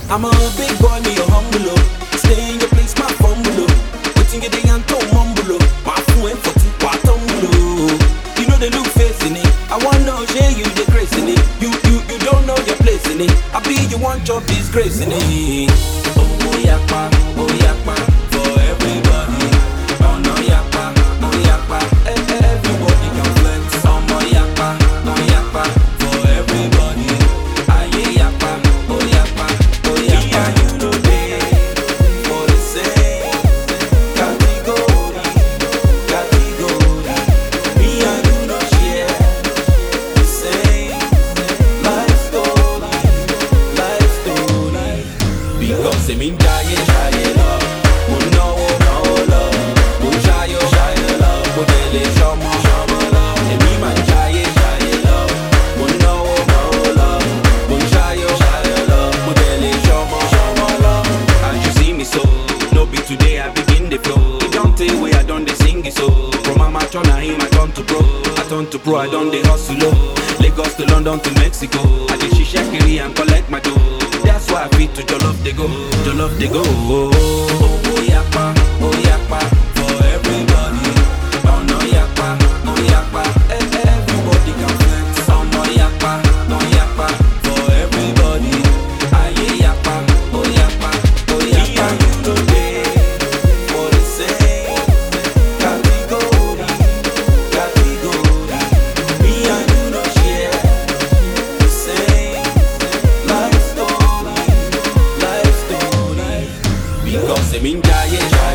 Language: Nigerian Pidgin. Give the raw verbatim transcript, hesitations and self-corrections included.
I'm a big boy, me a humble oh. Stay in your place, my fumble oh. Waiting get the anto mumble oh. My phone for two part tumble oh. You know they look facing it. I wanna share you the grace in it. You you you don't know your place in it. I be you want your disgrace in it. Oh yakpa, oh yakpa for everybody. Oh no yakpa, oh yakpa, everybody can flex. Oh no yakpa, oh yakpa for everybody. Aye yakpa, oh yakpa, oh yakpa. You know they for the same category, category. Me and you know share the same life story, life story. Because I'm in jaye jaye love, oh no oh no love, oh jaye jaye love, oh dele shama shama love. And me man jaye jaye love, oh no oh no love, oh jaye jaye love, oh dele shama shama love. As you see me so, no be today I begin the flow. It don't take way I done the sing it so. From amateur na him I turn to pro, I turn to pro I done the hustle oh. Lagos to London to Mexico, I dey shisha kiri and collect my dough. That's why I fit to Jollof they go, Jollof they go. Oh, oh, oh yakpa, oh yakpa for everybody. Oh no yakpa, oh yakpa, eh, everybody can flex. Oh no yakpa, oh yakpa for everybody. Aye yakpa, oh yakpa, oh yakpa. You know they for the same category, category. Me and you know share the same life story, life story. Because I'm in jaye jaye